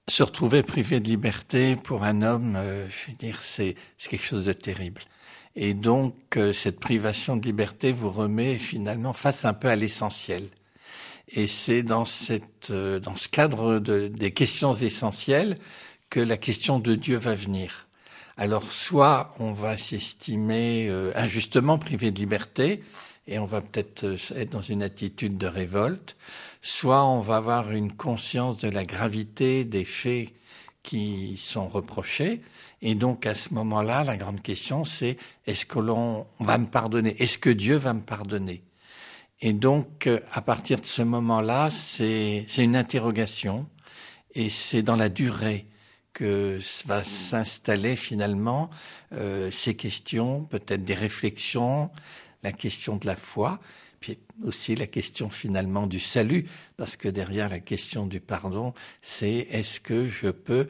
Se retrouver privé de liberté pour un homme, je veux dire, c'est quelque chose de terrible. Et donc, cette privation de liberté vous remet finalement face un peu à l'essentiel. Et c'est dans ce cadre des questions essentielles que la question de Dieu va venir. Alors, soit on va s'estimer injustement privé de liberté, et on va peut-être être dans une attitude de révolte, soit on va avoir une conscience de la gravité des faits qui sont reprochés, et donc à ce moment-là, la grande question c'est, est-ce que l'on va me pardonner? Est-ce que Dieu va me pardonner? Et donc, à partir de ce moment-là, c'est une interrogation, et c'est dans la durée que va s'installer finalement ces questions, peut-être des réflexions, la question de la foi, puis aussi la question finalement du salut, parce que derrière la question du pardon, c'est est-ce que je peux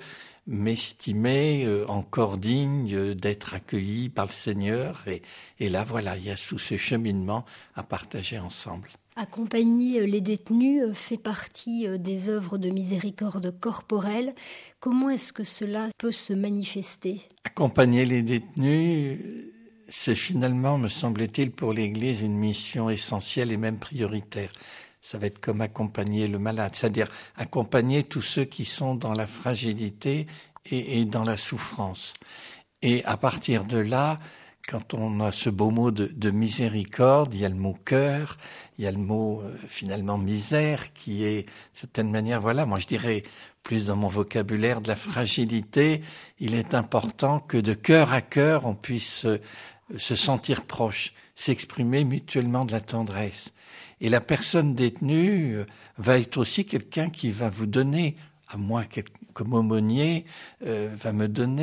m'estimer encore digne d'être accueilli par le Seigneur, et là voilà, il y a tout ce cheminement à partager ensemble. Accompagner les détenus fait partie des œuvres de miséricorde corporelle. Comment est-ce que cela peut se manifester? Accompagner les détenus, c'est finalement, me semble-t-il, pour l'Église une mission essentielle et même prioritaire. Ça va être comme accompagner le malade, c'est-à-dire accompagner tous ceux qui sont dans la fragilité et dans la souffrance. Et à partir de là, quand on a ce beau mot de miséricorde, il y a le mot cœur, il y a le mot finalement misère, qui est d'une certaine manière, voilà, moi je dirais plus dans mon vocabulaire de la fragilité, il est important que de cœur à cœur on puisse se sentir proche, s'exprimer mutuellement de la tendresse. Et la personne détenue va être aussi quelqu'un qui va vous donner, à moi comme aumônier, va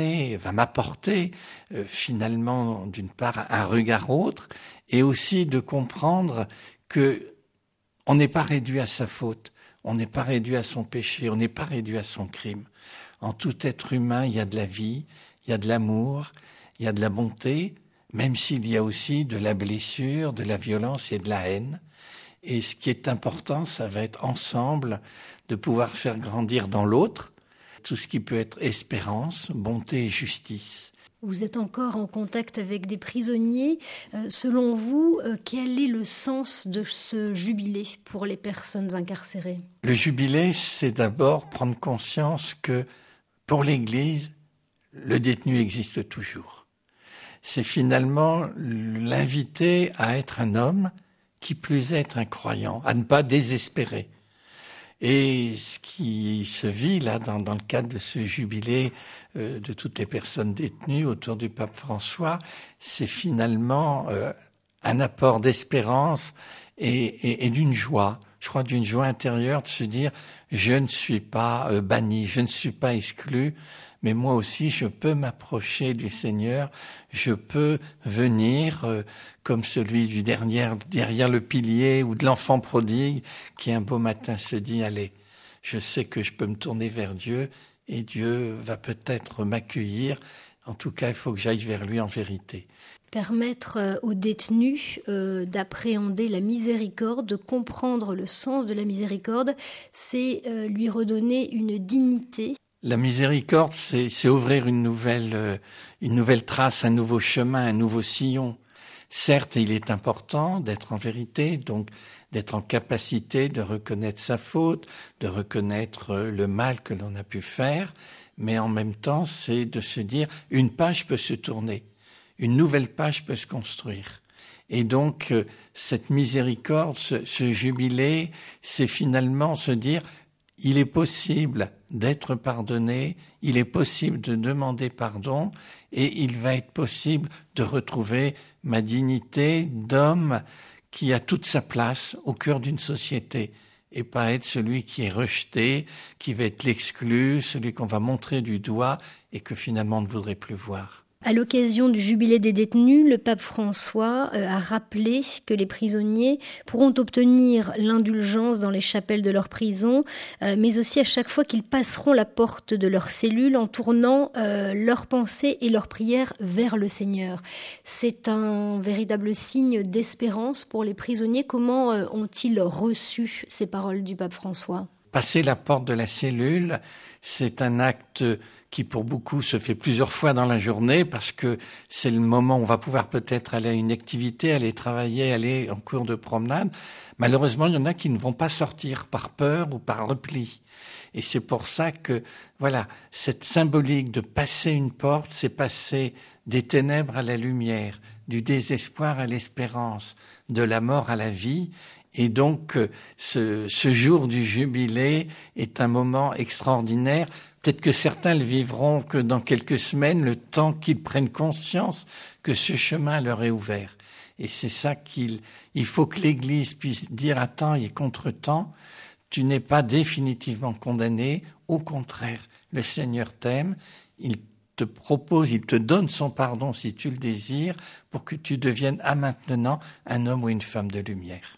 m'apporter finalement d'une part un regard autre, et aussi de comprendre que on n'est pas réduit à sa faute, on n'est pas réduit à son péché, on n'est pas réduit à son crime. En tout être humain, il y a de la vie, il y a de l'amour, il y a de la bonté, même s'il y a aussi de la blessure, de la violence et de la haine. Et ce qui est important, ça va être ensemble de pouvoir faire grandir dans l'autre tout ce qui peut être espérance, bonté et justice. Vous êtes encore en contact avec des prisonniers. Selon vous, quel est le sens de ce jubilé pour les personnes incarcérées? Le jubilé, c'est d'abord prendre conscience que pour l'Église, le détenu existe toujours. C'est finalement l'inviter à être un homme, qui plus est être un croyant, à ne pas désespérer. Et ce qui se vit là dans le cadre de ce jubilé de toutes les personnes détenues autour du pape François, c'est finalement un apport d'espérance et d'une joie. Je crois d'une joie intérieure de se dire je ne suis pas banni, je ne suis pas exclu, mais moi aussi je peux m'approcher du Seigneur, je peux venir comme celui du derrière le pilier ou de l'enfant prodigue qui un beau matin se dit allez, je sais que je peux me tourner vers Dieu et Dieu va peut-être m'accueillir, en tout cas il faut que j'aille vers lui en vérité. Permettre aux détenus d'appréhender la miséricorde, de comprendre le sens de la miséricorde, c'est lui redonner une dignité. La miséricorde, c'est ouvrir une nouvelle trace, un nouveau chemin, un nouveau sillon. Certes, il est important d'être en vérité, donc d'être en capacité de reconnaître sa faute, de reconnaître le mal que l'on a pu faire, mais en même temps, c'est de se dire une page peut se tourner. Une nouvelle page peut se construire. Et donc, cette miséricorde, ce jubilé, c'est finalement se dire, il est possible d'être pardonné, il est possible de demander pardon, et il va être possible de retrouver ma dignité d'homme qui a toute sa place au cœur d'une société, et pas être celui qui est rejeté, qui va être l'exclu, celui qu'on va montrer du doigt, et que finalement on ne voudrait plus voir. À l'occasion du jubilé des détenus, le pape François a rappelé que les prisonniers pourront obtenir l'indulgence dans les chapelles de leur prison, mais aussi à chaque fois qu'ils passeront la porte de leur cellule en tournant leurs pensées et leurs prières vers le Seigneur. C'est un véritable signe d'espérance pour les prisonniers. Comment ont-ils reçu ces paroles du pape François ? passer la porte de la cellule, c'est un acte qui pour beaucoup se fait plusieurs fois dans la journée parce que c'est le moment où on va pouvoir peut-être aller à une activité, aller travailler, aller en cours de promenade. Malheureusement, il y en a qui ne vont pas sortir par peur ou par repli. Et c'est pour ça que, voilà, cette symbolique de passer une porte, c'est passer des ténèbres à la lumière, du désespoir à l'espérance, de la mort à la vie. Et donc, ce jour du jubilé est un moment extraordinaire. Peut-être que certains le vivront que dans quelques semaines, le temps qu'ils prennent conscience que ce chemin leur est ouvert. Et c'est ça il faut que l'Église puisse dire à temps et contre temps, tu n'es pas définitivement condamné. Au contraire, le Seigneur t'aime, il te propose, il te donne son pardon si tu le désires, pour que tu deviennes à maintenant un homme ou une femme de lumière.